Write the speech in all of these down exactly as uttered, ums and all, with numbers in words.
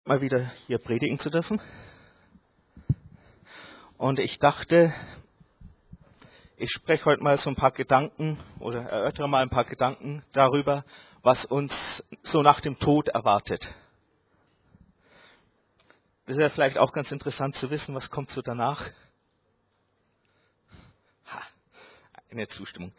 mal wieder hier predigen zu dürfen. Und ich dachte, ich spreche heute mal so ein paar Gedanken oder erörtere mal ein paar Gedanken darüber, was uns so nach dem Tod erwartet. Das ist ja vielleicht auch ganz interessant zu wissen, was kommt so danach. Ha, eine Zustimmung.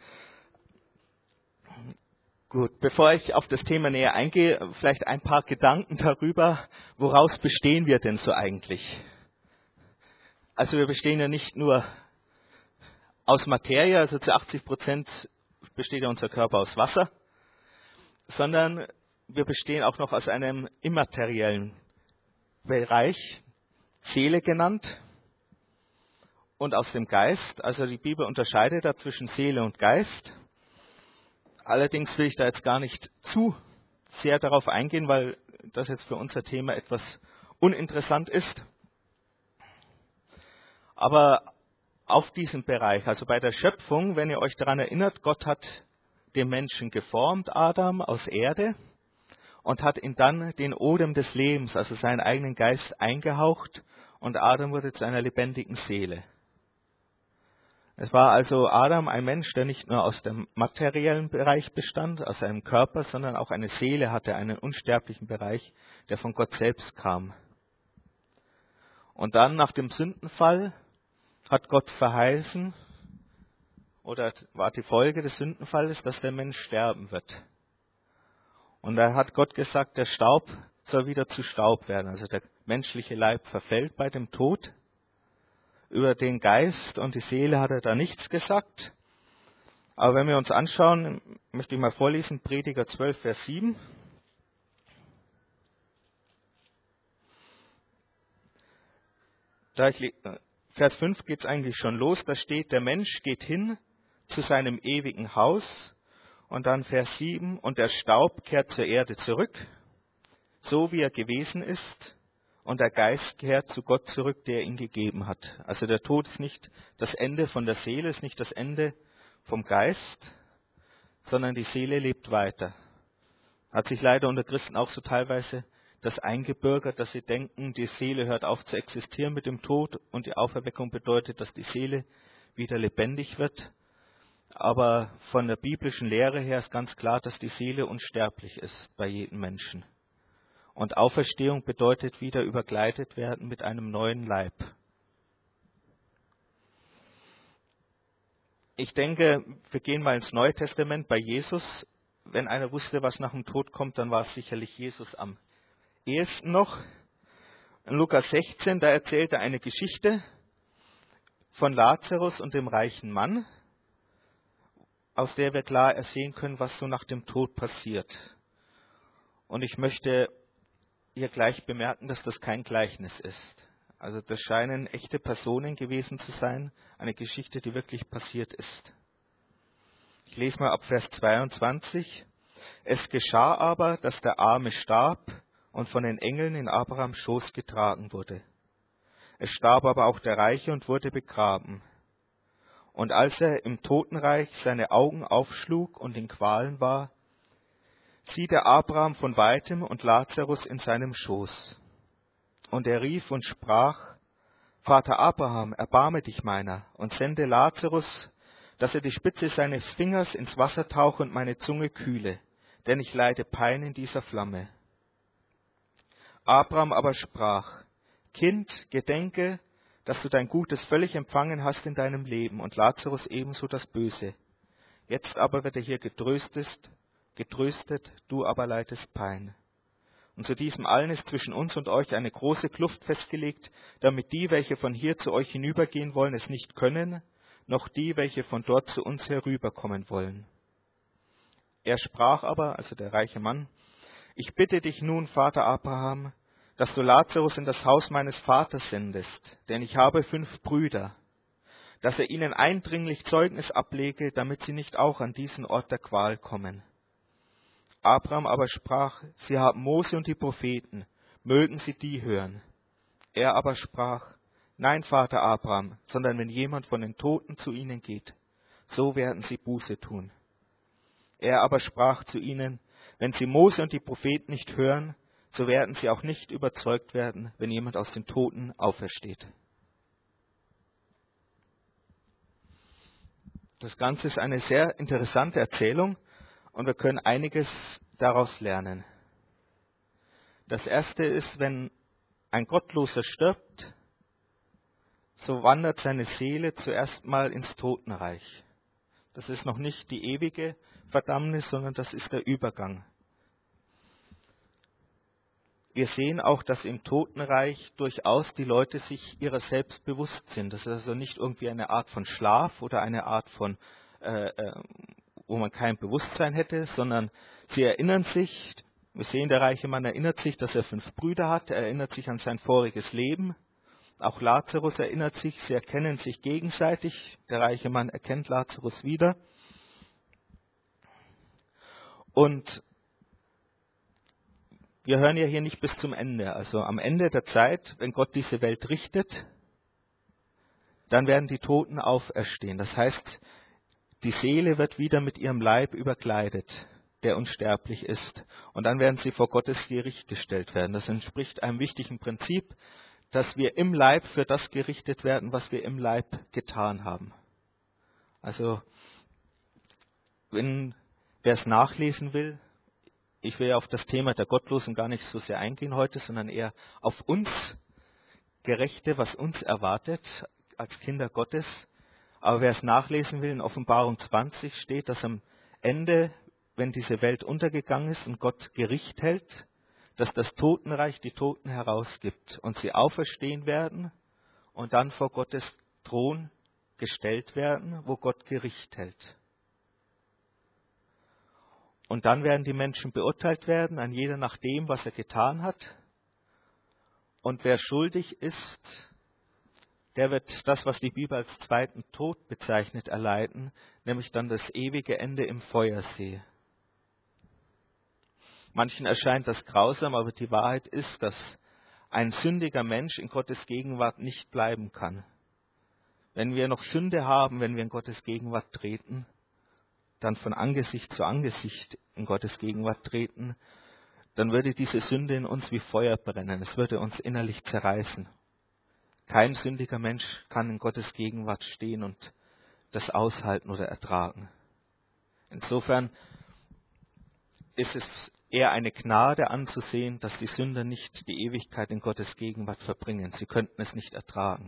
Gut, bevor ich auf das Thema näher eingehe, vielleicht ein paar Gedanken darüber, woraus bestehen wir denn so eigentlich? Also wir bestehen ja nicht nur aus Materie, also zu achtzig Prozent besteht ja unser Körper aus Wasser, sondern wir bestehen auch noch aus einem immateriellen Bereich, Seele genannt, und aus dem Geist. Also die Bibel unterscheidet da zwischen Seele und Geist. Allerdings will ich da jetzt gar nicht zu sehr darauf eingehen, weil das jetzt für unser Thema etwas uninteressant ist. Aber auf diesem Bereich, also bei der Schöpfung, wenn ihr euch daran erinnert, Gott hat den Menschen geformt, Adam, aus Erde, und hat ihm dann den Odem des Lebens, also seinen eigenen Geist, eingehaucht, und Adam wurde zu einer lebendigen Seele. Es war also Adam ein Mensch, der nicht nur aus dem materiellen Bereich bestand, aus seinem Körper, sondern auch eine Seele hatte, einen unsterblichen Bereich, der von Gott selbst kam. Und dann nach dem Sündenfall hat Gott verheißen, oder war die Folge des Sündenfalles, dass der Mensch sterben wird. Und da hat Gott gesagt, der Staub soll wieder zu Staub werden. Also der menschliche Leib verfällt bei dem Tod. Über den Geist und die Seele hat er da nichts gesagt. Aber wenn wir uns anschauen, möchte ich mal vorlesen, Prediger zwölf, Vers sieben. Da ich, Vers fünf geht es eigentlich schon los, da steht, der Mensch geht hin zu seinem ewigen Haus. Und dann Vers sieben, und der Staub kehrt zur Erde zurück, so wie er gewesen ist. Und der Geist kehrt zu Gott zurück, der ihn gegeben hat. Also der Tod ist nicht das Ende von der Seele, ist nicht das Ende vom Geist, sondern die Seele lebt weiter. Hat sich leider unter Christen auch so teilweise das eingebürgert, dass sie denken, die Seele hört auf zu existieren mit dem Tod und die Auferweckung bedeutet, dass die Seele wieder lebendig wird. Aber von der biblischen Lehre her ist ganz klar, dass die Seele unsterblich ist bei jedem Menschen. Und Auferstehung bedeutet wieder überkleidet werden mit einem neuen Leib. Ich denke, wir gehen mal ins Neue Testament bei Jesus. Wenn einer wusste, was nach dem Tod kommt, dann war es sicherlich Jesus am ehesten noch. In Lukas sechzehn, da erzählt er eine Geschichte von Lazarus und dem reichen Mann, aus der wir klar ersehen können, was so nach dem Tod passiert. Und ich möchte hier gleich bemerken, dass das kein Gleichnis ist. Also das scheinen echte Personen gewesen zu sein, eine Geschichte, die wirklich passiert ist. Ich lese mal ab Vers zweiundzwanzig. Es geschah aber, dass der Arme starb und von den Engeln in Abrahams Schoß getragen wurde. Es starb aber auch der Reiche und wurde begraben. Und als er im Totenreich seine Augen aufschlug und in Qualen war, sieht er Abraham von weitem und Lazarus in seinem Schoß. Und er rief und sprach, Vater Abraham, erbarme dich meiner und sende Lazarus, dass er die Spitze seines Fingers ins Wasser tauche und meine Zunge kühle, denn ich leide Pein in dieser Flamme. Abraham aber sprach, Kind, gedenke, dass du dein Gutes völlig empfangen hast in deinem Leben und Lazarus ebenso das Böse. Jetzt aber wird er hier getröstet, getröstet, du aber leidest Pein. Und zu diesem allen ist zwischen uns und euch eine große Kluft festgelegt, damit die, welche von hier zu euch hinübergehen wollen, es nicht können, noch die, welche von dort zu uns herüberkommen wollen. Er sprach aber, also der reiche Mann, ich bitte dich nun, Vater Abraham, dass du Lazarus in das Haus meines Vaters sendest, denn ich habe fünf Brüder, dass er ihnen eindringlich Zeugnis ablege, damit sie nicht auch an diesen Ort der Qual kommen. Abraham aber sprach, sie haben Mose und die Propheten, mögen sie die hören. Er aber sprach, nein, Vater Abraham, sondern wenn jemand von den Toten zu ihnen geht, so werden sie Buße tun. Er aber sprach zu ihnen, wenn sie Mose und die Propheten nicht hören, so werden sie auch nicht überzeugt werden, wenn jemand aus den Toten aufersteht. Das Ganze ist eine sehr interessante Erzählung und wir können einiges daraus lernen. Das erste ist, wenn ein Gottloser stirbt, so wandert seine Seele zuerst mal ins Totenreich. Das ist noch nicht die ewige Verdammnis, sondern das ist der Übergang. Wir sehen auch, dass im Totenreich durchaus die Leute sich ihrer selbst bewusst sind. Das ist also nicht irgendwie eine Art von Schlaf oder eine Art von, äh, äh, wo man kein Bewusstsein hätte, sondern sie erinnern sich, wir sehen, der reiche Mann erinnert sich, dass er fünf Brüder hat, er erinnert sich an sein voriges Leben. Auch Lazarus erinnert sich, sie erkennen sich gegenseitig, der reiche Mann erkennt Lazarus wieder. Und wir hören ja hier nicht bis zum Ende. Also am Ende der Zeit, wenn Gott diese Welt richtet, dann werden die Toten auferstehen. Das heißt, die Seele wird wieder mit ihrem Leib überkleidet, der unsterblich ist. Und dann werden sie vor Gottes Gericht gestellt werden. Das entspricht einem wichtigen Prinzip, dass wir im Leib für das gerichtet werden, was wir im Leib getan haben. Also, wenn wer es nachlesen will, ich will auf das Thema der Gottlosen gar nicht so sehr eingehen heute, sondern eher auf uns Gerechte, was uns erwartet als Kinder Gottes. Aber wer es nachlesen will, in Offenbarung zwanzig steht, dass am Ende, wenn diese Welt untergegangen ist und Gott Gericht hält, dass das Totenreich die Toten herausgibt und sie auferstehen werden und dann vor Gottes Thron gestellt werden, wo Gott Gericht hält. Und dann werden die Menschen beurteilt werden, ein jeder nach dem, was er getan hat. Und wer schuldig ist, der wird das, was die Bibel als zweiten Tod bezeichnet, erleiden, nämlich dann das ewige Ende im Feuersee. Manchen erscheint das grausam, aber die Wahrheit ist, dass ein sündiger Mensch in Gottes Gegenwart nicht bleiben kann. Wenn wir noch Sünde haben, wenn wir in Gottes Gegenwart treten, dann von Angesicht zu Angesicht in Gottes Gegenwart treten, dann würde diese Sünde in uns wie Feuer brennen. Es würde uns innerlich zerreißen. Kein sündiger Mensch kann in Gottes Gegenwart stehen und das aushalten oder ertragen. Insofern ist es eher eine Gnade anzusehen, dass die Sünder nicht die Ewigkeit in Gottes Gegenwart verbringen. Sie könnten es nicht ertragen.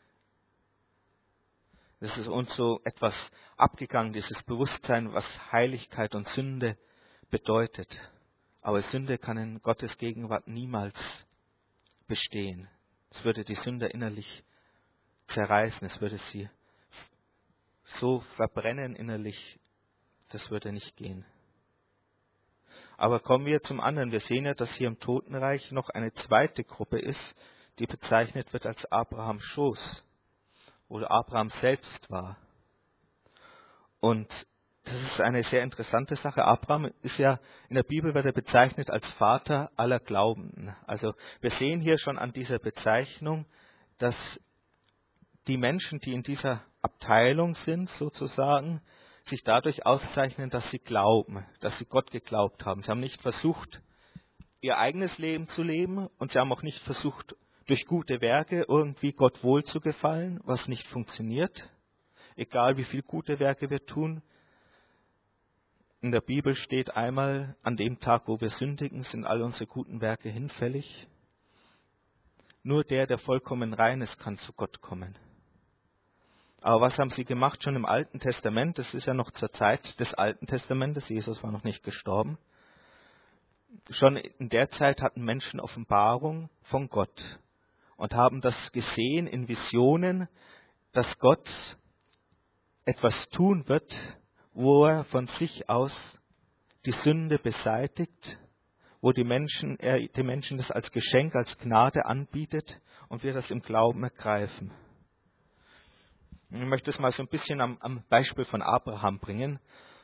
Es ist uns so etwas abgegangen, dieses Bewusstsein, was Heiligkeit und Sünde bedeutet. Aber Sünde kann in Gottes Gegenwart niemals bestehen. Es würde die Sünder innerlich zerreißen, es würde sie so verbrennen innerlich, das würde nicht gehen. Aber kommen wir zum anderen. Wir sehen ja, dass hier im Totenreich noch eine zweite Gruppe ist, die bezeichnet wird als Abrahams Schoß, wo Abraham selbst war. Und das ist eine sehr interessante Sache. Abraham ist ja, in der Bibel wird er bezeichnet als Vater aller Glaubenden. Also wir sehen hier schon an dieser Bezeichnung, dass die Menschen, die in dieser Abteilung sind, sozusagen, sich dadurch auszeichnen, dass sie glauben, dass sie Gott geglaubt haben. Sie haben nicht versucht, ihr eigenes Leben zu leben und sie haben auch nicht versucht, durch gute Werke irgendwie Gott wohl zu gefallen, was nicht funktioniert. Egal wie viel gute Werke wir tun. In der Bibel steht einmal, an dem Tag, wo wir sündigen, sind all unsere guten Werke hinfällig. Nur der, der vollkommen rein ist, kann zu Gott kommen. Aber was haben sie gemacht schon im Alten Testament? Das ist ja noch zur Zeit des Alten Testamentes. Jesus war noch nicht gestorben. Schon in der Zeit hatten Menschen Offenbarung von Gott und haben das gesehen in Visionen, dass Gott etwas tun wird, wo er von sich aus die Sünde beseitigt, wo die Menschen, er die Menschen das als Geschenk, als Gnade anbietet und wir das im Glauben ergreifen. Ich möchte es mal so ein bisschen am, am Beispiel von Abraham bringen.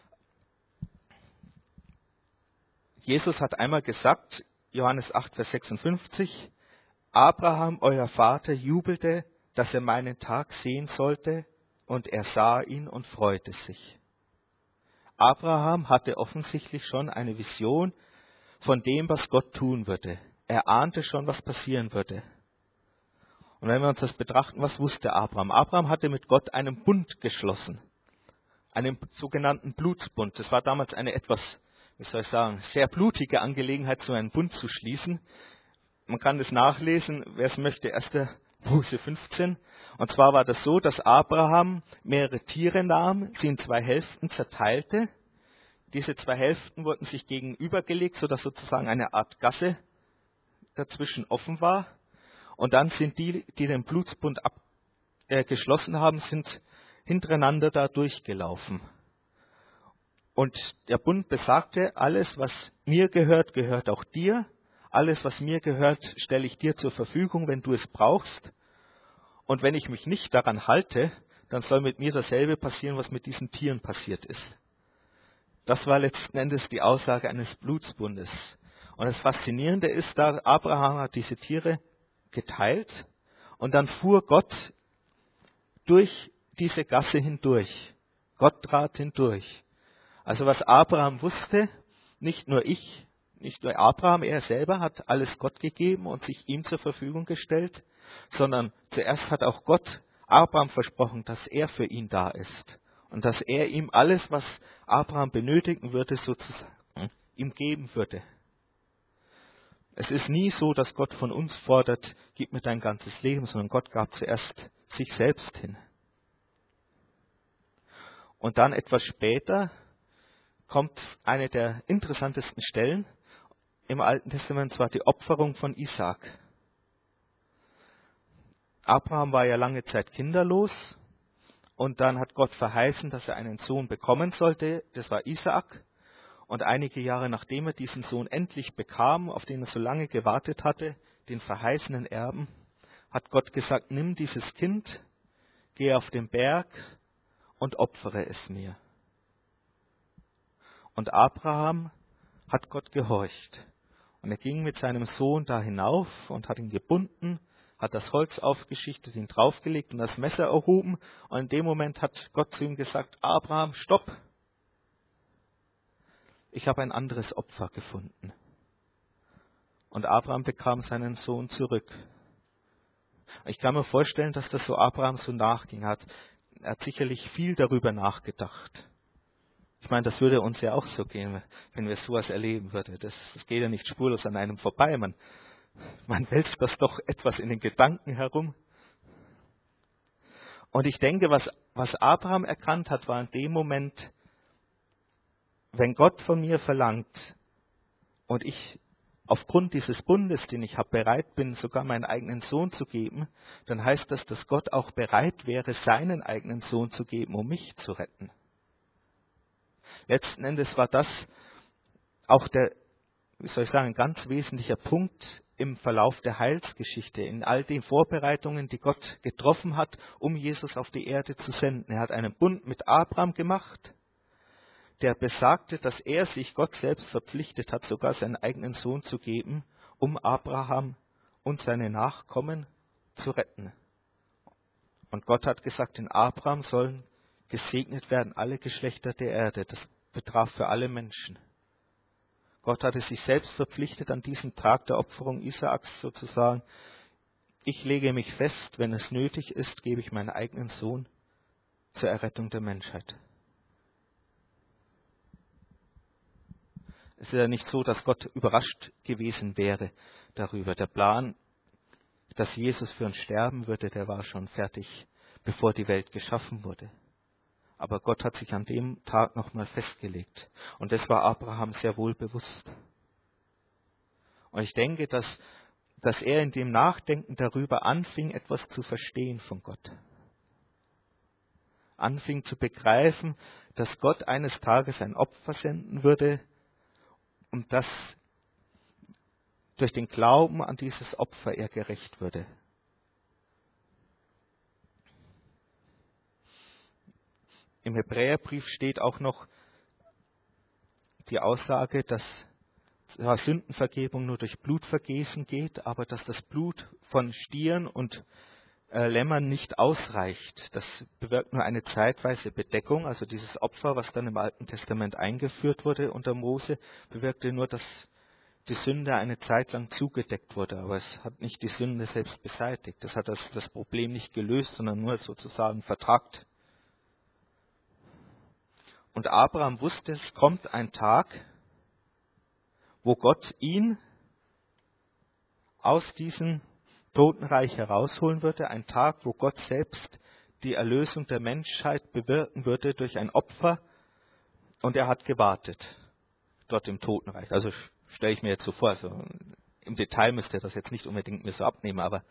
Jesus hat einmal gesagt, Johannes acht, Vers sechsundfünfzig, Abraham, euer Vater, jubelte, dass er meinen Tag sehen sollte, und er sah ihn und freute sich. Abraham hatte offensichtlich schon eine Vision von dem, was Gott tun würde. Er ahnte schon, was passieren würde. Und wenn wir uns das betrachten, was wusste Abraham? Abraham hatte mit Gott einen Bund geschlossen, einen sogenannten Blutsbund. Das war damals eine etwas, wie soll ich sagen, sehr blutige Angelegenheit, so einen Bund zu schließen. Man kann das nachlesen, wer es möchte, erster Mose fünfzehn. Und zwar war das so, dass Abraham mehrere Tiere nahm, sie in zwei Hälften zerteilte. Diese zwei Hälften wurden sich gegenübergelegt, sodass sozusagen eine Art Gasse dazwischen offen war. Und dann sind die, die den Blutsbund ab, äh, geschlossen haben, sind hintereinander da durchgelaufen. Und der Bund besagte, alles, was mir gehört, gehört auch dir. Alles, was mir gehört, stelle ich dir zur Verfügung, wenn du es brauchst. Und wenn ich mich nicht daran halte, dann soll mit mir dasselbe passieren, was mit diesen Tieren passiert ist. Das war letzten Endes die Aussage eines Blutsbundes. Und das Faszinierende ist, da Abraham hat diese Tiere geteilt und dann fuhr Gott durch diese Gasse hindurch. Gott trat hindurch. Also was Abraham wusste, nicht nur ich, nicht nur Abraham, er selber hat alles Gott gegeben und sich ihm zur Verfügung gestellt, sondern zuerst hat auch Gott Abraham versprochen, dass er für ihn da ist und dass er ihm alles, was Abraham benötigen würde, sozusagen ihm geben würde. Es ist nie so, dass Gott von uns fordert, gib mir dein ganzes Leben, sondern Gott gab zuerst sich selbst hin. Und dann etwas später kommt eine der interessantesten Stellen im Alten Testament, und zwar die Opferung von Isaak. Abraham war ja lange Zeit kinderlos und dann hat Gott verheißen, dass er einen Sohn bekommen sollte, das war Isaak. Und einige Jahre nachdem er diesen Sohn endlich bekam, auf den er so lange gewartet hatte, den verheißenen Erben, hat Gott gesagt, nimm dieses Kind, geh auf den Berg und opfere es mir. Und Abraham hat Gott gehorcht. Und er ging mit seinem Sohn da hinauf und hat ihn gebunden, hat das Holz aufgeschichtet, ihn draufgelegt und das Messer erhoben. Und in dem Moment hat Gott zu ihm gesagt, Abraham, stopp! Ich habe ein anderes Opfer gefunden. Und Abraham bekam seinen Sohn zurück. Ich kann mir vorstellen, dass das so Abraham so nachging hat. Er hat sicherlich viel darüber nachgedacht. Ich meine, das würde uns ja auch so gehen, wenn wir sowas erleben würden. Das, das geht ja nicht spurlos an einem vorbei. Man, man wälzt das doch etwas in den Gedanken herum. Und ich denke, was, was Abraham erkannt hat, war in dem Moment, wenn Gott von mir verlangt und ich aufgrund dieses Bundes, den ich habe, bereit bin, sogar meinen eigenen Sohn zu geben, dann heißt das, dass Gott auch bereit wäre, seinen eigenen Sohn zu geben, um mich zu retten. Letzten Endes war das auch der, wie soll ich sagen, ein ganz wesentlicher Punkt im Verlauf der Heilsgeschichte, in all den Vorbereitungen, die Gott getroffen hat, um Jesus auf die Erde zu senden. Er hat einen Bund mit Abraham gemacht, der besagte, dass er sich Gott selbst verpflichtet hat, sogar seinen eigenen Sohn zu geben, um Abraham und seine Nachkommen zu retten. Und Gott hat gesagt, in Abraham sollen gesegnet werden alle Geschlechter der Erde. Das betraf für alle Menschen. Gott hatte sich selbst verpflichtet, an diesem Tag der Opferung Isaaks sozusagen, ich lege mich fest, wenn es nötig ist, gebe ich meinen eigenen Sohn zur Errettung der Menschheit. Es ist ja nicht so, dass Gott überrascht gewesen wäre darüber. Der Plan, dass Jesus für uns sterben würde, der war schon fertig, bevor die Welt geschaffen wurde. Aber Gott hat sich an dem Tag nochmal festgelegt. Und das war Abraham sehr wohl bewusst. Und ich denke, dass, dass er in dem Nachdenken darüber anfing, etwas zu verstehen von Gott. Anfing zu begreifen, dass Gott eines Tages ein Opfer senden würde, und dass durch den Glauben an dieses Opfer er gerecht würde. Im Hebräerbrief steht auch noch die Aussage, dass zwar Sündenvergebung nur durch Blutvergießen geht, aber dass das Blut von Stieren und äh, Lämmern nicht ausreicht. Das bewirkt nur eine zeitweise Bedeckung. Also dieses Opfer, was dann im Alten Testament eingeführt wurde unter Mose, bewirkte nur, dass die Sünde eine Zeit lang zugedeckt wurde, aber es hat nicht die Sünde selbst beseitigt. Das hat das, das Problem nicht gelöst, sondern nur sozusagen vertagt. Und Abraham wusste, es kommt ein Tag, wo Gott ihn aus diesem Totenreich herausholen würde, ein Tag, wo Gott selbst die Erlösung der Menschheit bewirken würde durch ein Opfer, und er hat gewartet dort im Totenreich. Also stelle ich mir jetzt so vor, also im Detail müsst ihr das jetzt nicht unbedingt mir so abnehmen, aber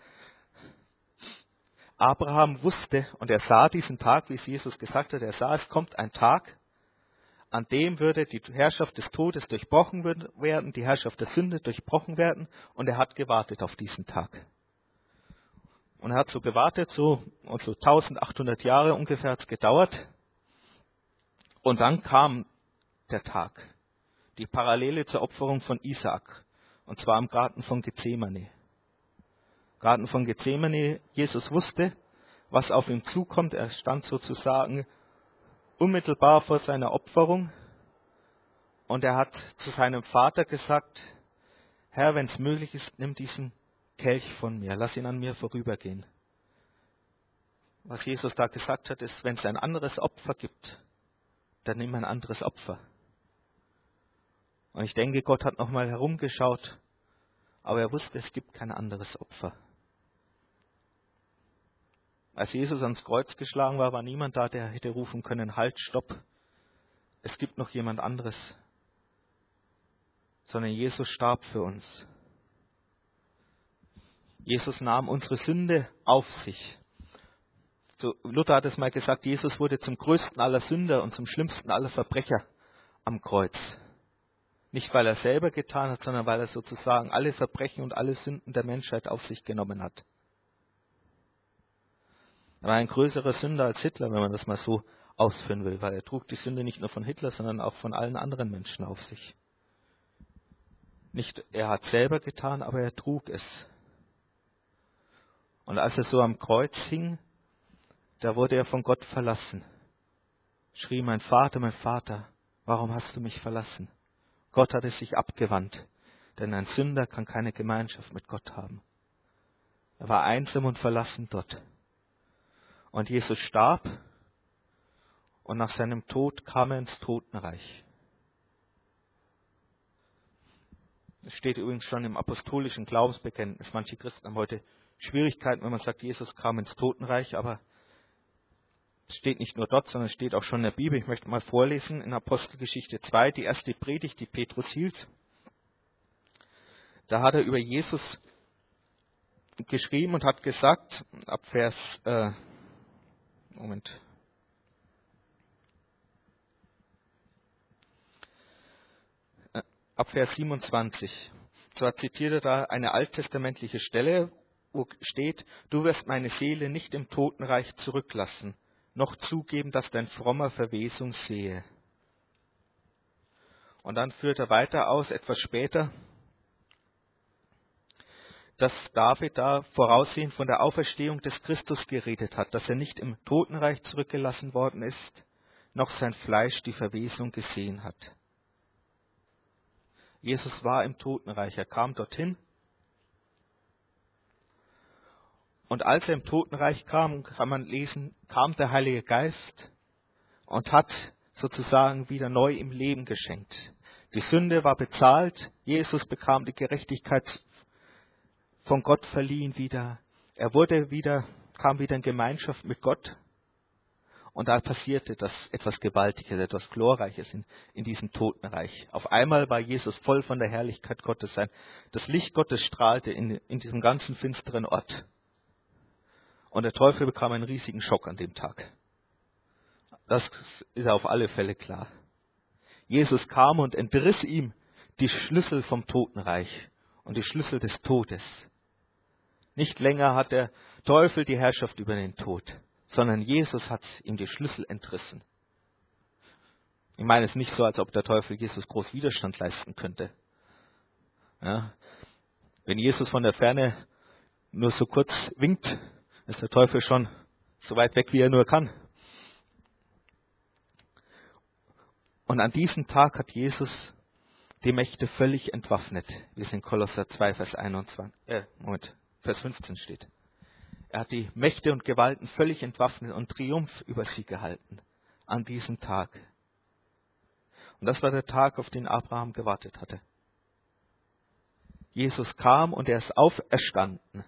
Abraham wusste und er sah diesen Tag, wie es Jesus gesagt hat, er sah, es kommt ein Tag, an dem würde die Herrschaft des Todes durchbrochen werden, die Herrschaft der Sünde durchbrochen werden, und er hat gewartet auf diesen Tag. Und er hat so gewartet, so, und so eintausendachthundert Jahre ungefähr hat es gedauert. Und dann kam der Tag, die Parallele zur Opferung von Isaak, und zwar im Garten von Gethsemane. Garten von Gethsemane, Jesus wusste, was auf ihn zukommt. Er stand sozusagen unmittelbar vor seiner Opferung, und er hat zu seinem Vater gesagt, Herr, wenn es möglich ist, nimm diesen Kelch von mir, lass ihn an mir vorübergehen. Was Jesus da gesagt hat, ist, wenn es ein anderes Opfer gibt, dann nimm ein anderes Opfer. Und ich denke, Gott hat nochmal herumgeschaut, aber er wusste, es gibt kein anderes Opfer. Als Jesus ans Kreuz geschlagen war, war niemand da, der hätte rufen können, halt, stopp, es gibt noch jemand anderes. Sondern Jesus starb für uns. Jesus nahm unsere Sünde auf sich. So, Luther hat es mal gesagt, Jesus wurde zum größten aller Sünder und zum schlimmsten aller Verbrecher am Kreuz. Nicht, weil er selber getan hat, sondern weil er sozusagen alle Verbrechen und alle Sünden der Menschheit auf sich genommen hat. Er war ein größerer Sünder als Hitler, wenn man das mal so ausführen will, weil er trug die Sünde nicht nur von Hitler, sondern auch von allen anderen Menschen auf sich. Nicht er hat selber getan, aber er trug es. Und als er so am Kreuz hing, da wurde er von Gott verlassen. Schrie, mein Vater, mein Vater, warum hast du mich verlassen? Gott hat es sich abgewandt, denn ein Sünder kann keine Gemeinschaft mit Gott haben. Er war einsam und verlassen dort. Und Jesus starb, und nach seinem Tod kam er ins Totenreich. Es steht übrigens schon im apostolischen Glaubensbekenntnis. Manche Christen haben heute Schwierigkeiten, wenn man sagt, Jesus kam ins Totenreich, aber es steht nicht nur dort, sondern es steht auch schon in der Bibel. Ich möchte mal vorlesen in Apostelgeschichte zwei, die erste Predigt, die Petrus hielt. Da hat er über Jesus geschrieben und hat gesagt, ab Vers, äh, Moment, äh, ab Vers siebenundzwanzig. Zwar zitiert er da eine alttestamentliche Stelle, wo steht, du wirst meine Seele nicht im Totenreich zurücklassen, noch zugeben, dass dein frommer Verwesung sehe. Und dann führt er weiter aus, etwas später, dass David da voraussehend von der Auferstehung des Christus geredet hat, dass er nicht im Totenreich zurückgelassen worden ist, noch sein Fleisch die Verwesung gesehen hat. Jesus war im Totenreich, er kam dorthin. Und als er im Totenreich kam, kann man lesen, kam der Heilige Geist und hat sozusagen wieder neu im Leben geschenkt. Die Sünde war bezahlt, Jesus bekam die Gerechtigkeit von Gott verliehen wieder. Er wurde wieder, kam wieder in Gemeinschaft mit Gott. Und da passierte das etwas Gewaltiges, etwas Glorreiches in, in diesem Totenreich. Auf einmal war Jesus voll von der Herrlichkeit Gottes. Das Licht Gottes strahlte in, in diesem ganzen finsteren Ort. Und der Teufel bekam einen riesigen Schock an dem Tag. Das ist auf alle Fälle klar. Jesus kam und entriss ihm die Schlüssel vom Totenreich und die Schlüssel des Todes. Nicht länger hat der Teufel die Herrschaft über den Tod, sondern Jesus hat ihm die Schlüssel entrissen. Ich meine es nicht so, als ob der Teufel Jesus groß Widerstand leisten könnte. Ja, wenn Jesus von der Ferne nur so kurz winkt, ist der Teufel schon so weit weg, wie er nur kann. Und an diesem Tag hat Jesus die Mächte völlig entwaffnet, wie es in Kolosser zwei, Vers einundzwanzig, äh, Moment, Vers fünfzehn steht. Er hat die Mächte und Gewalten völlig entwaffnet und Triumph über sie gehalten an diesem Tag. Und das war der Tag, auf den Abraham gewartet hatte. Jesus kam und er ist auferstanden.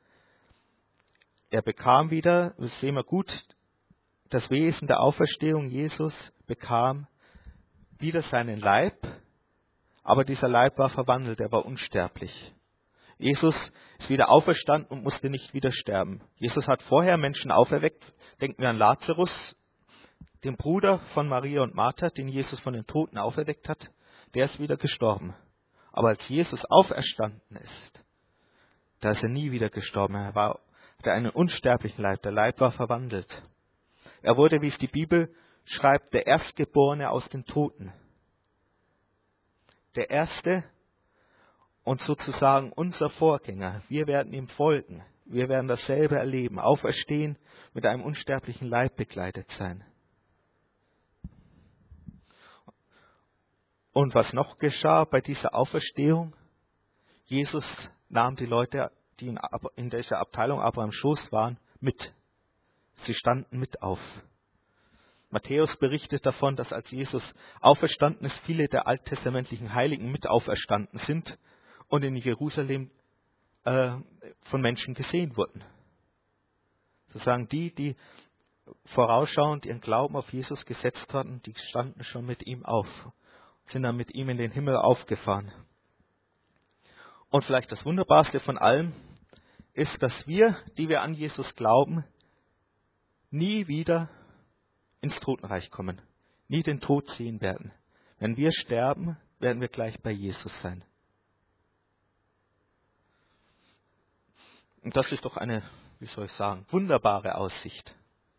Er bekam wieder, das sehen wir gut, das Wesen der Auferstehung. Jesus bekam wieder seinen Leib, aber dieser Leib war verwandelt, er war unsterblich. Jesus ist wieder auferstanden und musste nicht wieder sterben. Jesus hat vorher Menschen auferweckt. Denken wir an Lazarus, den Bruder von Maria und Martha, den Jesus von den Toten auferweckt hat. Der ist wieder gestorben. Aber als Jesus auferstanden ist, da ist er nie wieder gestorben. Er war, hatte einen unsterblichen Leib. Der Leib war verwandelt. Er wurde, wie es die Bibel schreibt, der Erstgeborene aus den Toten. Der Erste und sozusagen unser Vorgänger. Wir werden ihm folgen. Wir werden dasselbe erleben. Auferstehen, mit einem unsterblichen Leib bekleidet sein. Und was noch geschah bei dieser Auferstehung? Jesus nahm die Leute, die in, in dieser Abteilung Abrahams Schoß waren, mit. Sie standen mit auf. Matthäus berichtet davon, dass als Jesus auferstanden ist, viele der alttestamentlichen Heiligen mit auferstanden sind und in Jerusalem äh, von Menschen gesehen wurden. Sozusagen die, die vorausschauend ihren Glauben auf Jesus gesetzt hatten, die standen schon mit ihm auf, sind dann mit ihm in den Himmel aufgefahren. Und vielleicht das Wunderbarste von allem ist, dass wir, die wir an Jesus glauben, nie wieder ins Totenreich kommen, nie den Tod sehen werden. Wenn wir sterben, werden wir gleich bei Jesus sein. Und das ist doch eine, wie soll ich sagen, wunderbare Aussicht.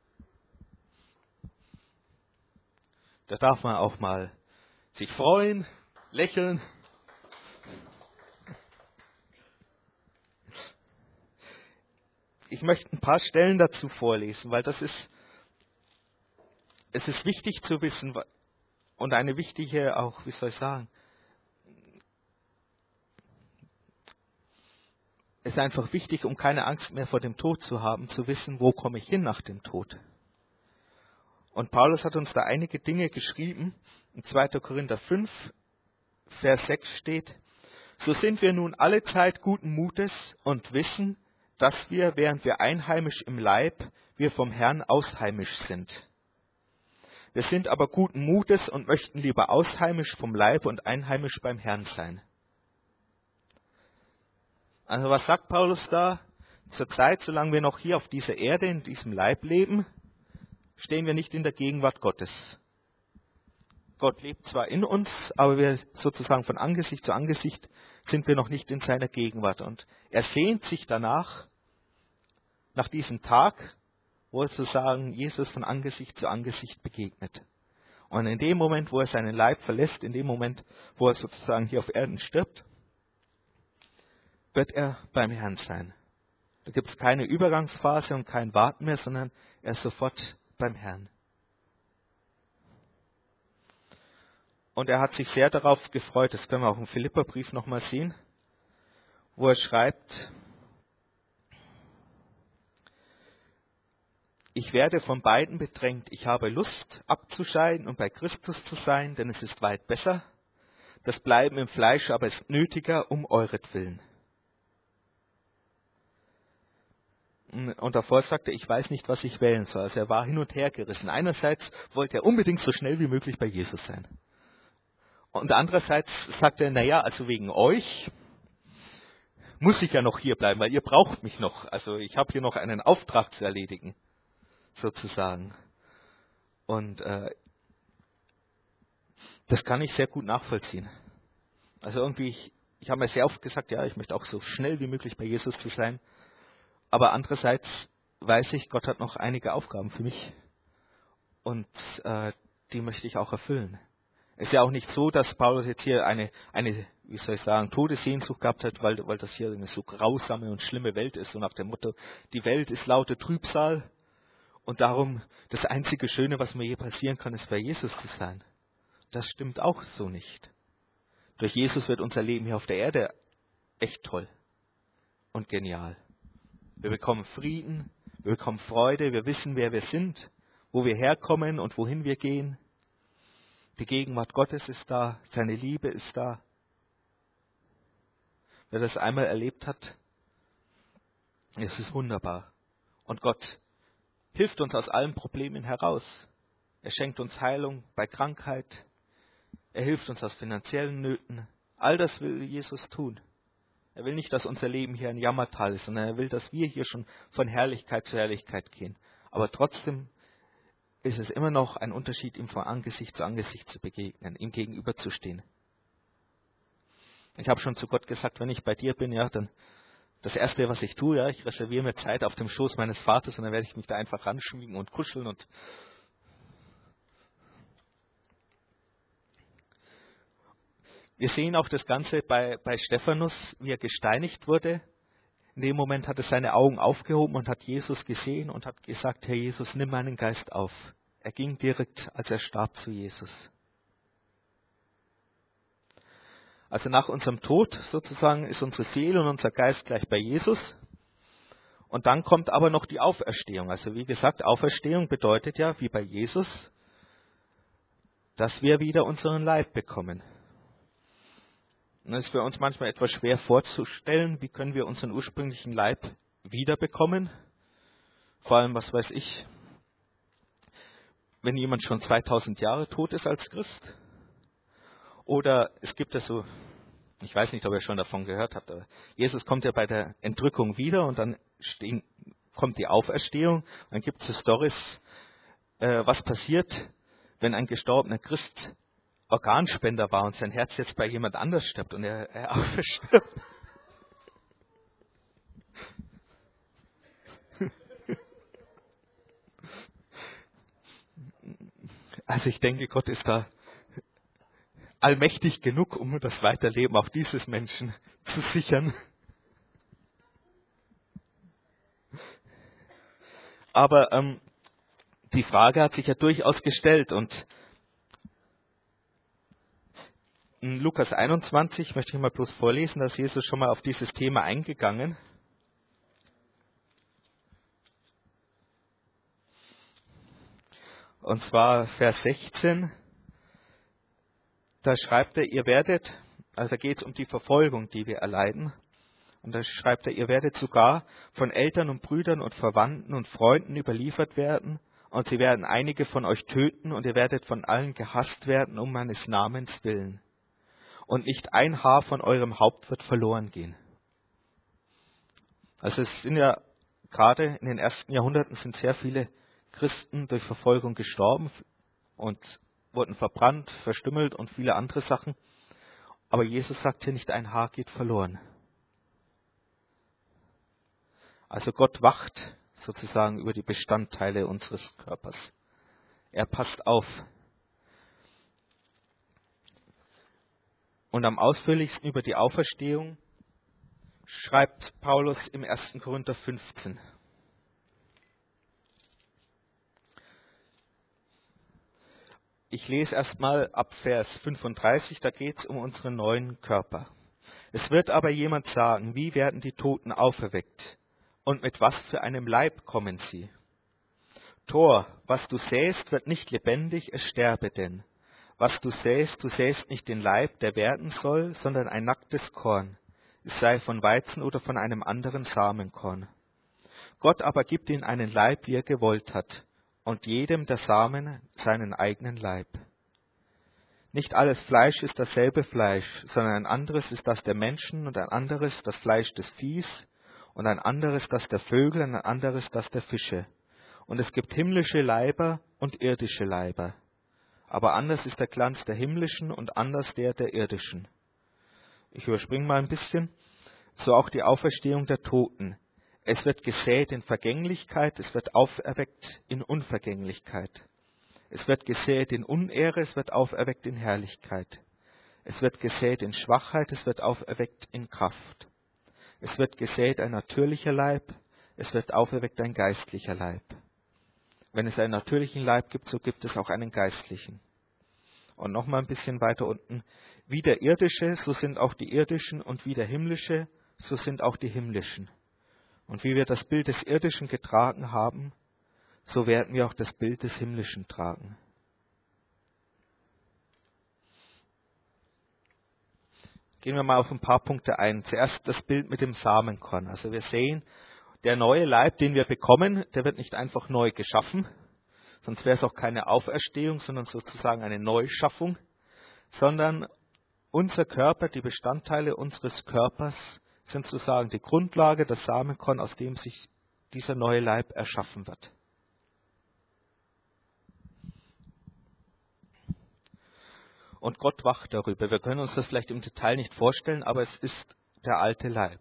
Da darf man auch mal sich freuen, lächeln. Ich möchte ein paar Stellen dazu vorlesen, weil das ist, es ist wichtig zu wissen und eine wichtige auch, wie soll ich sagen, es ist einfach wichtig, um keine Angst mehr vor dem Tod zu haben, zu wissen, wo komme ich hin nach dem Tod. Und Paulus hat uns da einige Dinge geschrieben. In zweiter Korinther fünf, Vers sechs steht: So sind wir nun alle Zeit guten Mutes und wissen, dass wir, während wir einheimisch im Leib, wir vom Herrn ausheimisch sind. Wir sind aber guten Mutes und möchten lieber ausheimisch vom Leib und einheimisch beim Herrn sein. Also was sagt Paulus da? Zur Zeit, solange wir noch hier auf dieser Erde, in diesem Leib leben, stehen wir nicht in der Gegenwart Gottes. Gott lebt zwar in uns, aber wir sozusagen von Angesicht zu Angesicht sind wir noch nicht in seiner Gegenwart. Und er sehnt sich danach, nach diesem Tag, wo er sozusagen Jesus von Angesicht zu Angesicht begegnet. Und in dem Moment, wo er seinen Leib verlässt, in dem Moment, wo er sozusagen hier auf Erden stirbt, wird er beim Herrn sein. Da gibt es keine Übergangsphase und kein Warten mehr, sondern er ist sofort beim Herrn. Und er hat sich sehr darauf gefreut, das können wir auch im Philipperbrief nochmal sehen, wo er schreibt: Ich werde von beiden bedrängt. Ich habe Lust abzuscheiden und bei Christus zu sein, denn es ist weit besser. Das Bleiben im Fleisch aber ist nötiger um euretwillen. Und davor sagte er, ich weiß nicht, was ich wählen soll. Also er war hin und her gerissen. Einerseits wollte er unbedingt so schnell wie möglich bei Jesus sein. Und andererseits sagte er, naja, also wegen euch muss ich ja noch hier bleiben, weil ihr braucht mich noch. Also ich habe hier noch einen Auftrag zu erledigen, sozusagen. Und äh, das kann ich sehr gut nachvollziehen. Also irgendwie, ich, ich habe mir sehr oft gesagt, ja, ich möchte auch so schnell wie möglich bei Jesus zu sein. Aber andererseits weiß ich, Gott hat noch einige Aufgaben für mich und äh, die möchte ich auch erfüllen. Es ist ja auch nicht so, dass Paulus jetzt hier eine, eine wie soll ich sagen, Todessehnsucht gehabt hat, weil, weil das hier eine so grausame und schlimme Welt ist. So nach dem Motto, die Welt ist lauter Trübsal und darum das einzige Schöne, was mir je passieren kann, ist bei Jesus zu sein. Das stimmt auch so nicht. Durch Jesus wird unser Leben hier auf der Erde echt toll und genial. Wir bekommen Frieden, wir bekommen Freude, wir wissen, wer wir sind, wo wir herkommen und wohin wir gehen. Die Gegenwart Gottes ist da, seine Liebe ist da. Wer das einmal erlebt hat, es ist wunderbar. Und Gott hilft uns aus allen Problemen heraus. Er schenkt uns Heilung bei Krankheit. Er hilft uns aus finanziellen Nöten. All das will Jesus tun. Er will nicht, dass unser Leben hier ein Jammertal ist, sondern er will, dass wir hier schon von Herrlichkeit zu Herrlichkeit gehen. Aber trotzdem ist es immer noch ein Unterschied, ihm von Angesicht zu Angesicht zu begegnen, ihm gegenüberzustehen. Ich habe schon zu Gott gesagt, wenn ich bei dir bin, ja, dann das Erste, was ich tue, ja, ich reserviere mir Zeit auf dem Schoß meines Vaters und dann werde ich mich da einfach ranschmiegen und kuscheln. Und wir sehen auch das Ganze bei, bei Stephanus, wie er gesteinigt wurde. In dem Moment hat er seine Augen aufgehoben und hat Jesus gesehen und hat gesagt, Herr Jesus, nimm meinen Geist auf. Er ging direkt, als er starb, zu Jesus. Also nach unserem Tod sozusagen ist unsere Seele und unser Geist gleich bei Jesus. Und dann kommt aber noch die Auferstehung. Also wie gesagt, Auferstehung bedeutet ja, wie bei Jesus, dass wir wieder unseren Leib bekommen. Und es ist für uns manchmal etwas schwer vorzustellen, wie können wir unseren ursprünglichen Leib wiederbekommen. Vor allem, was weiß ich, wenn jemand schon zweitausend Jahre tot ist als Christ. Oder es gibt ja so, ich weiß nicht, ob ihr schon davon gehört habt, aber Jesus kommt ja bei der Entrückung wieder und dann stehen, kommt die Auferstehung. Dann gibt es so Storys, äh, was passiert, wenn ein gestorbener Christ Organspender war und sein Herz jetzt bei jemand anders stirbt und er, er auferstirbt. Also ich denke, Gott ist da allmächtig genug, um das Weiterleben auch dieses Menschen zu sichern. Aber ähm, die Frage hat sich ja durchaus gestellt und in Lukas einundzwanzig möchte ich mal bloß vorlesen, da ist Jesus schon mal auf dieses Thema eingegangen. Und zwar Vers sechzehn. Da schreibt er, ihr werdet, also geht es um die Verfolgung, die wir erleiden. Und da schreibt er, ihr werdet sogar von Eltern und Brüdern und Verwandten und Freunden überliefert werden. Und sie werden einige von euch töten und ihr werdet von allen gehasst werden um meines Namens willen. Und nicht ein Haar von eurem Haupt wird verloren gehen. Also es sind ja gerade in den ersten Jahrhunderten sind sehr viele Christen durch Verfolgung gestorben und wurden verbrannt, verstümmelt und viele andere Sachen. Aber Jesus sagt hier, nicht ein Haar geht verloren. Also Gott wacht sozusagen über die Bestandteile unseres Körpers. Er passt auf. Und am ausführlichsten über die Auferstehung schreibt Paulus im ersten Korinther fünfzehn. Ich lese erstmal ab Vers fünfunddreißig, da geht es um unseren neuen Körper. Es wird aber jemand sagen, wie werden die Toten auferweckt? Und mit was für einem Leib kommen sie? Tor, was du säst, wird nicht lebendig, es sterbe denn. Was du säst, du säst nicht den Leib, der werden soll, sondern ein nacktes Korn. Es sei von Weizen oder von einem anderen Samenkorn. Gott aber gibt ihm einen Leib, wie er gewollt hat. Und jedem der Samen seinen eigenen Leib. Nicht alles Fleisch ist dasselbe Fleisch, sondern ein anderes ist das der Menschen und ein anderes das Fleisch des Viehs und ein anderes das der Vögel und ein anderes das der Fische. Und es gibt himmlische Leiber und irdische Leiber. Aber anders ist der Glanz der himmlischen und anders der der irdischen. Ich überspringe mal ein bisschen. So auch die Auferstehung der Toten. Es wird gesät in Vergänglichkeit, es wird auferweckt in Unvergänglichkeit. Es wird gesät in Unehre, es wird auferweckt in Herrlichkeit. Es wird gesät in Schwachheit, es wird auferweckt in Kraft. Es wird gesät ein natürlicher Leib, es wird auferweckt ein geistlicher Leib. Wenn es einen natürlichen Leib gibt, so gibt es auch einen geistlichen. Und nochmal ein bisschen weiter unten. Wie der irdische, so sind auch die irdischen, und wie der himmlische, so sind auch die himmlischen. Und wie wir das Bild des Irdischen getragen haben, so werden wir auch das Bild des Himmlischen tragen. Gehen wir mal auf ein paar Punkte ein. Zuerst das Bild mit dem Samenkorn. Also wir sehen, der neue Leib, den wir bekommen, der wird nicht einfach neu geschaffen, sonst wäre es auch keine Auferstehung, sondern sozusagen eine Neuschaffung, sondern unser Körper, die Bestandteile unseres Körpers sind sozusagen die Grundlage, das Samenkorn, aus dem sich dieser neue Leib erschaffen wird. Und Gott wacht darüber. Wir können uns das vielleicht im Detail nicht vorstellen, aber es ist der alte Leib.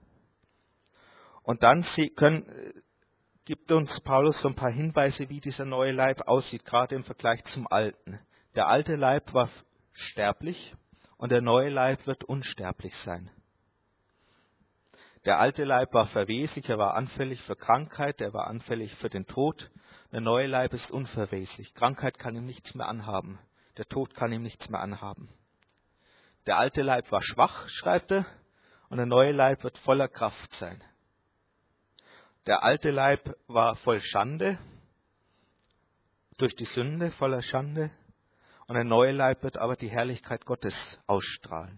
Und dann können, gibt uns Paulus so ein paar Hinweise, wie dieser neue Leib aussieht, gerade im Vergleich zum alten. Der alte Leib war sterblich und der neue Leib wird unsterblich sein. Der alte Leib war verweslich, er war anfällig für Krankheit, er war anfällig für den Tod. Der neue Leib ist unverweslich. Krankheit kann ihm nichts mehr anhaben. Der Tod kann ihm nichts mehr anhaben. Der alte Leib war schwach, schreibt er, und der neue Leib wird voller Kraft sein. Der alte Leib war voll Schande, durch die Sünde voller Schande, und der neue Leib wird aber die Herrlichkeit Gottes ausstrahlen.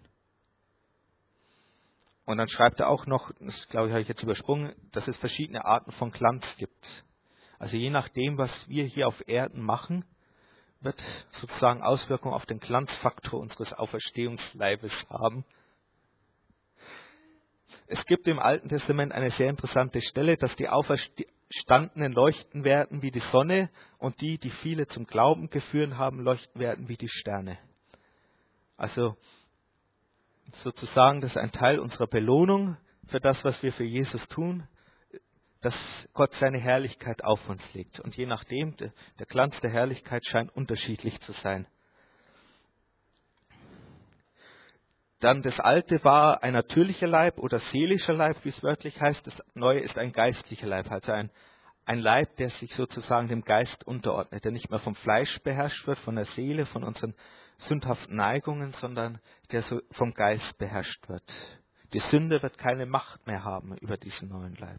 Und dann schreibt er auch noch, das glaube ich habe ich jetzt übersprungen, dass es verschiedene Arten von Glanz gibt. Also je nachdem, was wir hier auf Erden machen, wird sozusagen Auswirkungen auf den Glanzfaktor unseres Auferstehungsleibes haben. Es gibt im Alten Testament eine sehr interessante Stelle, dass die Auferstandenen leuchten werden wie die Sonne und die, die viele zum Glauben geführt haben, leuchten werden wie die Sterne. Also sozusagen, das ist ein Teil unserer Belohnung für das, was wir für Jesus tun, dass Gott seine Herrlichkeit auf uns legt. Und je nachdem, der Glanz der Herrlichkeit scheint unterschiedlich zu sein. Dann das Alte war ein natürlicher Leib oder seelischer Leib, wie es wörtlich heißt. Das Neue ist ein geistlicher Leib, also ein, ein Leib, der sich sozusagen dem Geist unterordnet, der nicht mehr vom Fleisch beherrscht wird, von der Seele, von unseren sündhaften Neigungen, sondern der so vom Geist beherrscht wird. Die Sünde wird keine Macht mehr haben über diesen neuen Leib.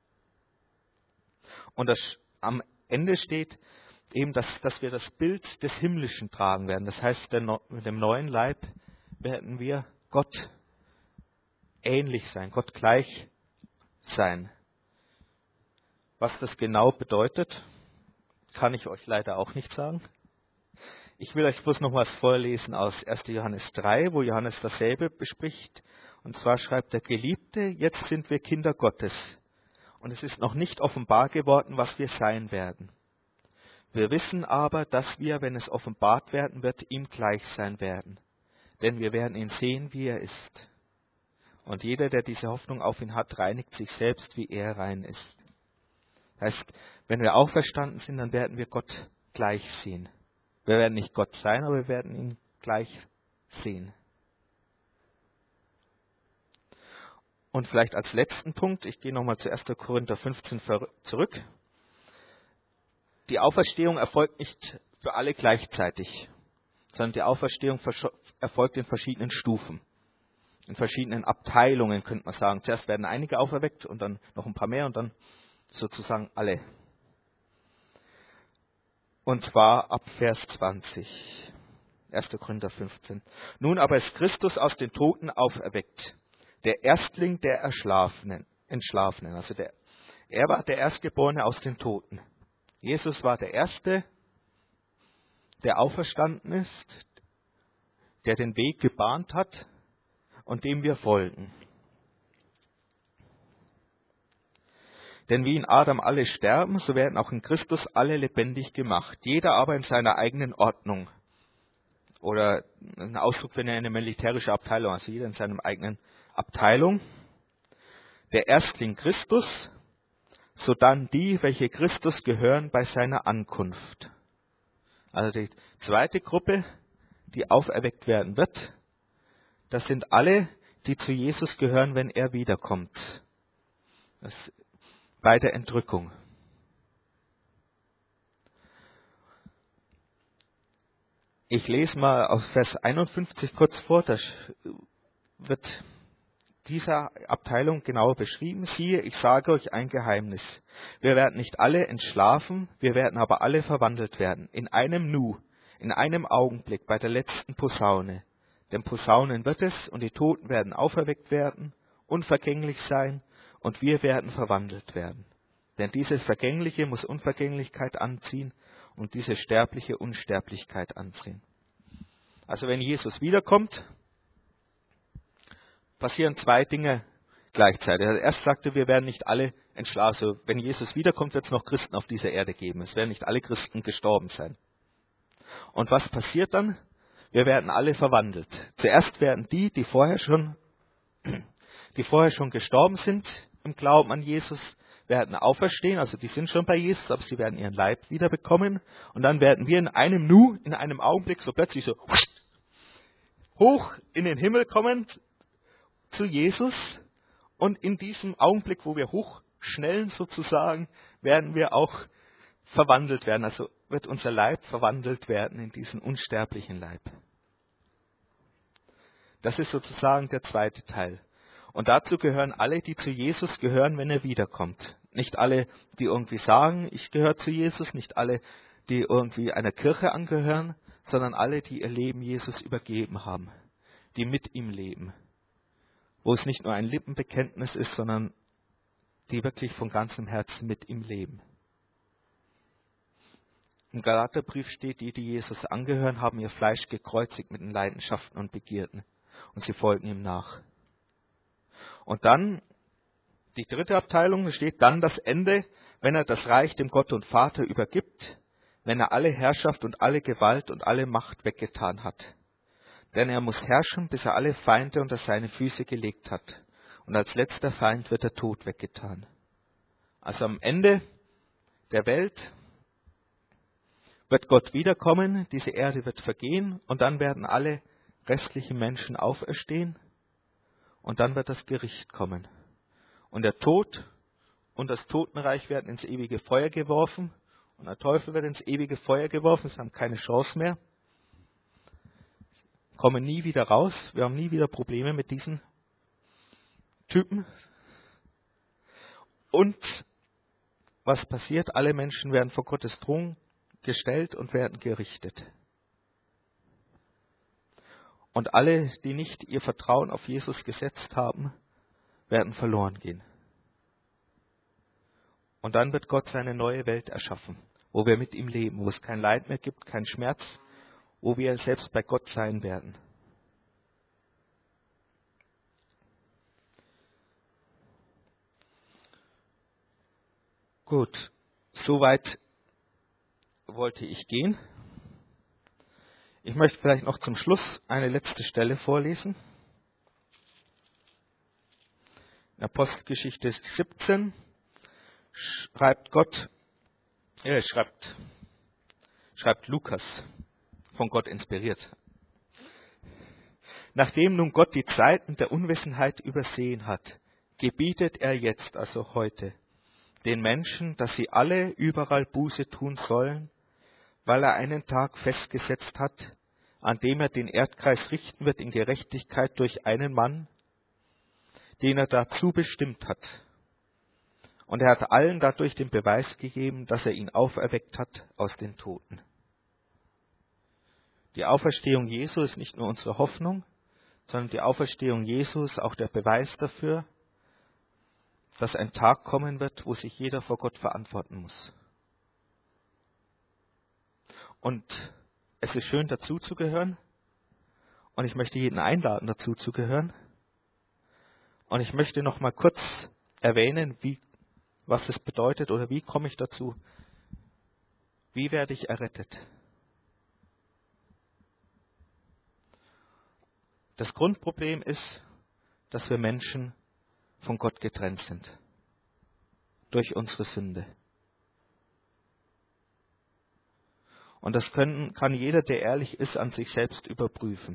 Und das, am Ende steht eben, dass, dass wir das Bild des Himmlischen tragen werden. Das heißt, der, mit dem neuen Leib werden wir Gott ähnlich sein, Gott gleich sein. Was das genau bedeutet, kann ich euch leider auch nicht sagen. Ich will euch bloß noch was vorlesen aus erster Johannes drei, wo Johannes dasselbe bespricht. Und zwar schreibt der Geliebte, jetzt sind wir Kinder Gottes. Und es ist noch nicht offenbar geworden, was wir sein werden. Wir wissen aber, dass wir, wenn es offenbart werden wird, ihm gleich sein werden. Denn wir werden ihn sehen, wie er ist. Und jeder, der diese Hoffnung auf ihn hat, reinigt sich selbst, wie er rein ist. Das heißt, wenn wir auferstanden sind, dann werden wir Gott gleich sehen. Wir werden nicht Gott sein, aber wir werden ihn gleich sehen. Und vielleicht als letzten Punkt, ich gehe nochmal zu erster Korinther fünfzehn zurück. Die Auferstehung erfolgt nicht für alle gleichzeitig, sondern die Auferstehung erfolgt in verschiedenen Stufen, in verschiedenen Abteilungen, könnte man sagen. Zuerst werden einige auferweckt und dann noch ein paar mehr und dann sozusagen alle. Und zwar ab Vers zwanzig, erster Korinther fünfzehn. Nun aber ist Christus aus den Toten auferweckt, der Erstling der Erschlafenen, Entschlafenen. Also der, er war der Erstgeborene aus den Toten. Jesus war der Erste, der auferstanden ist, der den Weg gebahnt hat und dem wir folgen. Denn wie in Adam alle sterben, so werden auch in Christus alle lebendig gemacht, jeder aber in seiner eigenen Ordnung. Oder ein Ausdruck für eine militärische Abteilung, also jeder in seiner eigenen Abteilung. Der Erstling Christus, sodann die, welche Christus gehören bei seiner Ankunft. Also die zweite Gruppe, die auferweckt werden wird, das sind alle, die zu Jesus gehören, wenn er wiederkommt. Das bei der Entrückung. Ich lese mal aus Vers einundfünfzig kurz vor, da wird dieser Abteilung genauer beschrieben. Siehe, ich sage euch ein Geheimnis. Wir werden nicht alle entschlafen, wir werden aber alle verwandelt werden. In einem Nu, in einem Augenblick, bei der letzten Posaune. Denn Posaunen wird es, und die Toten werden auferweckt werden, unvergänglich sein, und wir werden verwandelt werden. Denn dieses Vergängliche muss Unvergänglichkeit anziehen, und diese Sterbliche Unsterblichkeit anziehen. Also wenn Jesus wiederkommt, passieren zwei Dinge gleichzeitig. Also erst sagte, wir werden nicht alle entschlafen. Also wenn Jesus wiederkommt, wird es noch Christen auf dieser Erde geben. Es werden nicht alle Christen gestorben sein. Und was passiert dann? Wir werden alle verwandelt. Zuerst werden die, die vorher schon, die vorher schon gestorben sind im Glauben an Jesus, werden auferstehen, also die sind schon bei Jesus, aber sie werden ihren Leib wiederbekommen. Und dann werden wir in einem Nu, in einem Augenblick so plötzlich so hoch in den Himmel kommen zu Jesus. Und in diesem Augenblick, wo wir hochschnellen sozusagen, werden wir auch verwandelt werden. Also wird unser Leib verwandelt werden in diesen unsterblichen Leib. Das ist sozusagen der zweite Teil. Und dazu gehören alle, die zu Jesus gehören, wenn er wiederkommt. Nicht alle, die irgendwie sagen, ich gehöre zu Jesus, nicht alle, die irgendwie einer Kirche angehören, sondern alle, die ihr Leben Jesus übergeben haben, die mit ihm leben. Wo es nicht nur ein Lippenbekenntnis ist, sondern die wirklich von ganzem Herzen mit ihm leben. Im Galaterbrief steht, die, die Jesus angehören, haben ihr Fleisch gekreuzigt mit den Leidenschaften und Begierden. Und sie folgen ihm nach. Und dann, die dritte Abteilung, steht dann das Ende, wenn er das Reich dem Gott und Vater übergibt, wenn er alle Herrschaft und alle Gewalt und alle Macht weggetan hat. Denn er muss herrschen, bis er alle Feinde unter seine Füße gelegt hat. Und als letzter Feind wird der Tod weggetan. Also am Ende der Welt wird Gott wiederkommen, diese Erde wird vergehen und dann werden alle restlichen Menschen auferstehen und dann wird das Gericht kommen. Und der Tod und das Totenreich werden ins ewige Feuer geworfen und der Teufel wird ins ewige Feuer geworfen, sie haben keine Chance mehr, kommen nie wieder raus, wir haben nie wieder Probleme mit diesen Typen. Und was passiert? Alle Menschen werden vor Gottes Thron gestellt und werden gerichtet. Und alle, die nicht ihr Vertrauen auf Jesus gesetzt haben, werden verloren gehen. Und dann wird Gott seine neue Welt erschaffen, wo wir mit ihm leben, wo es kein Leid mehr gibt, kein Schmerz, wo wir selbst bei Gott sein werden. Gut, soweit wollte ich gehen. Ich möchte vielleicht noch zum Schluss eine letzte Stelle vorlesen. In Apostelgeschichte siebzehn schreibt Gott, äh, schreibt, schreibt Lukas, von Gott inspiriert. Nachdem nun Gott die Zeiten der Unwissenheit übersehen hat, gebietet er jetzt, also heute, den Menschen, dass sie alle überall Buße tun sollen, weil er einen Tag festgesetzt hat, an dem er den Erdkreis richten wird in Gerechtigkeit durch einen Mann, den er dazu bestimmt hat. Und er hat allen dadurch den Beweis gegeben, dass er ihn auferweckt hat aus den Toten. Die Auferstehung Jesu ist nicht nur unsere Hoffnung, sondern die Auferstehung Jesu ist auch der Beweis dafür, dass ein Tag kommen wird, wo sich jeder vor Gott verantworten muss. Und es ist schön, dazu zu gehören. Und ich möchte jeden einladen, dazu zu gehören. Und ich möchte noch mal kurz erwähnen, wie, was das bedeutet oder wie komme ich dazu. Wie werde ich errettet? Das Grundproblem ist, dass wir Menschen von Gott getrennt sind. Durch unsere Sünde. Und das können, kann jeder, der ehrlich ist, an sich selbst überprüfen.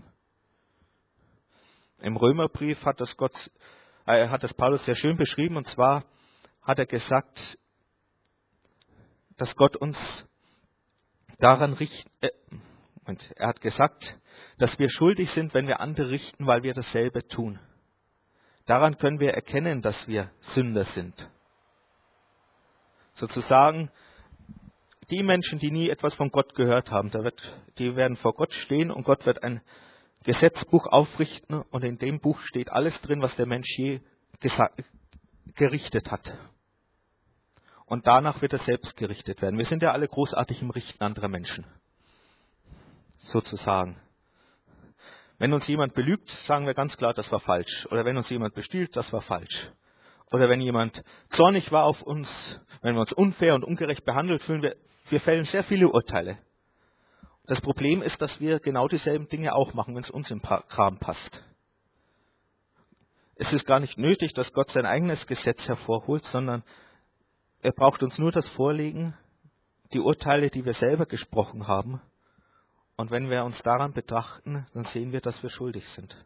Im Römerbrief hat das, Gott, äh, hat das Paulus sehr schön beschrieben, und zwar hat er gesagt, dass Gott uns daran richt, äh, Und er hat gesagt, dass wir schuldig sind, wenn wir andere richten, weil wir dasselbe tun. Daran können wir erkennen, dass wir Sünder sind. Sozusagen, die Menschen, die nie etwas von Gott gehört haben, da wird, die werden vor Gott stehen und Gott wird ein Gesetzbuch aufrichten und in dem Buch steht alles drin, was der Mensch je gesa- gerichtet hat. Und danach wird er selbst gerichtet werden. Wir sind ja alle großartig im Richten anderer Menschen. Sozusagen. Wenn uns jemand belügt, sagen wir ganz klar, das war falsch. Oder wenn uns jemand bestiehlt, das war falsch. Oder wenn jemand zornig war auf uns, wenn wir uns unfair und ungerecht behandelt fühlen, wir, wir fällen sehr viele Urteile. Das Problem ist, dass wir genau dieselben Dinge auch machen, wenn es uns im Kram passt. Es ist gar nicht nötig, dass Gott sein eigenes Gesetz hervorholt, sondern er braucht uns nur das vorlegen, die Urteile, die wir selber gesprochen haben. Und wenn wir uns daran betrachten, dann sehen wir, dass wir schuldig sind.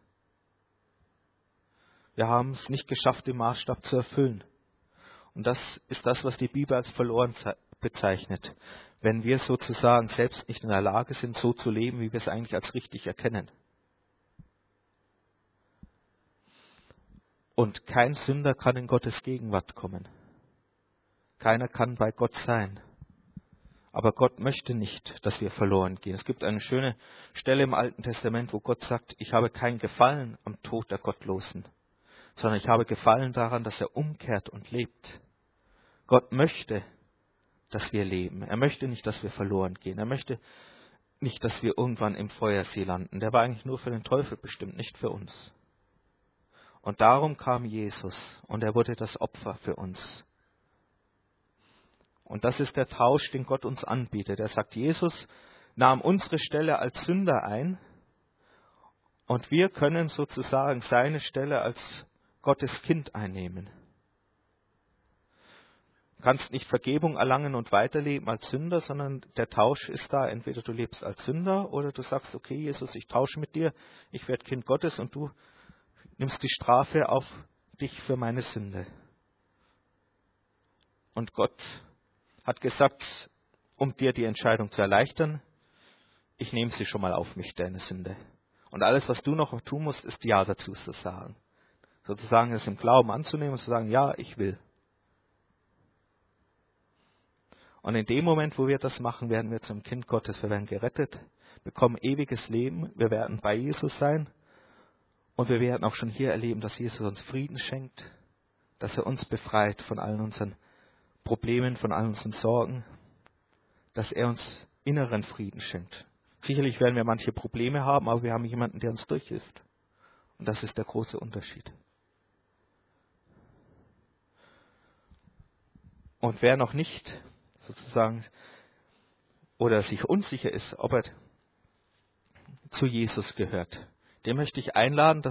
Wir haben es nicht geschafft, den Maßstab zu erfüllen. Und das ist das, was die Bibel als verloren bezeichnet. Wenn wir sozusagen selbst nicht in der Lage sind, so zu leben, wie wir es eigentlich als richtig erkennen. Und kein Sünder kann in Gottes Gegenwart kommen. Keiner kann bei Gott sein. Aber Gott möchte nicht, dass wir verloren gehen. Es gibt eine schöne Stelle im Alten Testament, wo Gott sagt, ich habe kein Gefallen am Tod der Gottlosen, sondern ich habe Gefallen daran, dass er umkehrt und lebt. Gott möchte, dass wir leben. Er möchte nicht, dass wir verloren gehen. Er möchte nicht, dass wir irgendwann im Feuersee landen. Der war eigentlich nur für den Teufel bestimmt, nicht für uns. Und darum kam Jesus und er wurde das Opfer für uns. Und das ist der Tausch, den Gott uns anbietet. Er sagt, Jesus nahm unsere Stelle als Sünder ein und wir können sozusagen seine Stelle als Gottes Kind einnehmen. Du kannst nicht Vergebung erlangen und weiterleben als Sünder, sondern der Tausch ist da. Entweder du lebst als Sünder oder du sagst, okay Jesus, ich tausche mit dir, ich werde Kind Gottes und du nimmst die Strafe auf dich für meine Sünde. Und Gott hat gesagt, um dir die Entscheidung zu erleichtern, ich nehme sie schon mal auf mich, deine Sünde. Und alles, was du noch tun musst, ist Ja dazu zu sagen. Sozusagen es im Glauben anzunehmen und zu sagen, ja, ich will. Und in dem Moment, wo wir das machen, werden wir zum Kind Gottes. Wir werden gerettet, bekommen ewiges Leben, wir werden bei Jesus sein und wir werden auch schon hier erleben, dass Jesus uns Frieden schenkt, dass er uns befreit von allen unseren Problemen, von all unseren Sorgen, dass er uns inneren Frieden schenkt. Sicherlich werden wir manche Probleme haben, aber wir haben jemanden, der uns durchhilft. Und das ist der große Unterschied. Und wer noch nicht sozusagen oder sich unsicher ist, ob er zu Jesus gehört, den möchte ich einladen,